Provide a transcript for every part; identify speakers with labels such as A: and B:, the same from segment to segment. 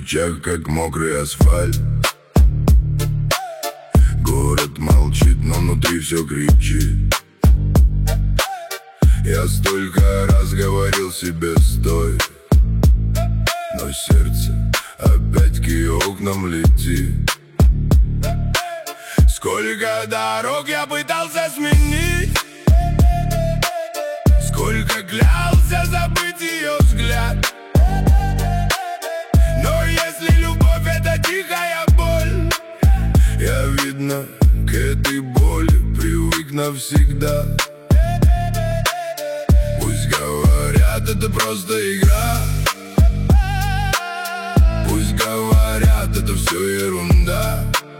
A: плечах, как мокрый асфальт. Город молчит, но внутри все кричит. Я столько раз говорил себе стой, но сердце опять к ее окнам летит. Сколько дорог я пытался сменить, сколько клялся забыть ее взгляд. Но если любовь — это тихая боль, я, видно, к этой боли привык навсегда. Пусть говорят, это просто игра, пусть говорят, это все ерунда.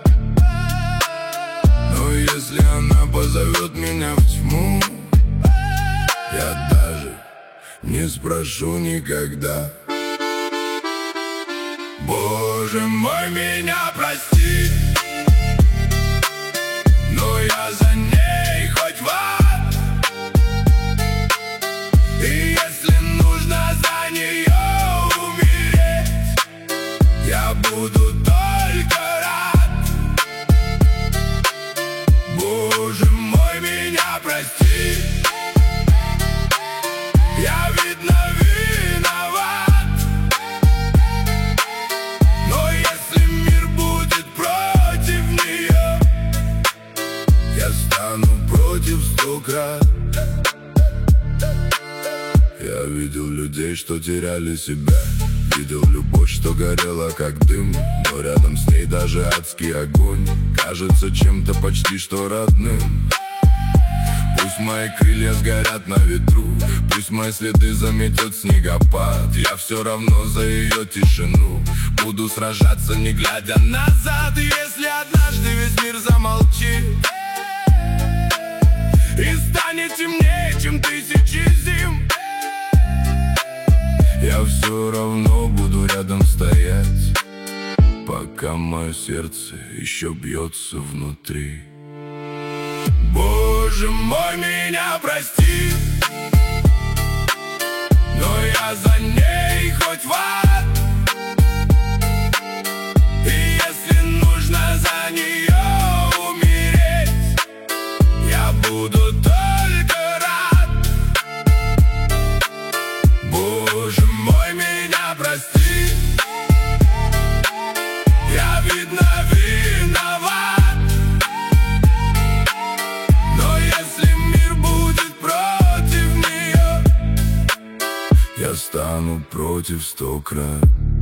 A: Но если она позовет меня в тьму, я даже не спрошу никогда. Боже мой, меня прости, но я за ней хоть в ад. И если нужно за нее умереть, я буду только рад. Боже мой, меня прости, я, видно, виноват. Но если мир будет против нее, я стану против 100 крат. Я видел людей, что теряли себя, видел любовь, что горела как дым, но рядом с ней даже адский огонь кажется чем-то почти что родным. Пусть мои крылья сгорят на ветру, пусть мои следы заметет снегопад, я все равно за ее тишину буду сражаться, не глядя назад. Если однажды весь мир замолчит и станет темнее, чем тысячи зим, я все равно буду рядом стоять, пока мое сердце еще бьется внутри. Боже мой, меня прости, но я за ней хоть в ад. И если нужно за нее умереть, я буду только рад. Боже мой, меня прости, я, видно, виноват. Но если мир будет против нее, я стану против 100 крат.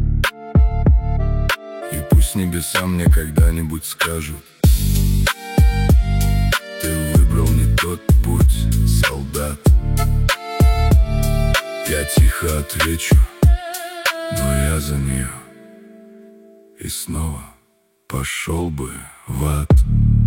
A: И пусть небеса мне когда-нибудь скажут: ты выбрал не тот путь, солдат. Я тихо отвечу: но я за нее и снова пошел бы в ад.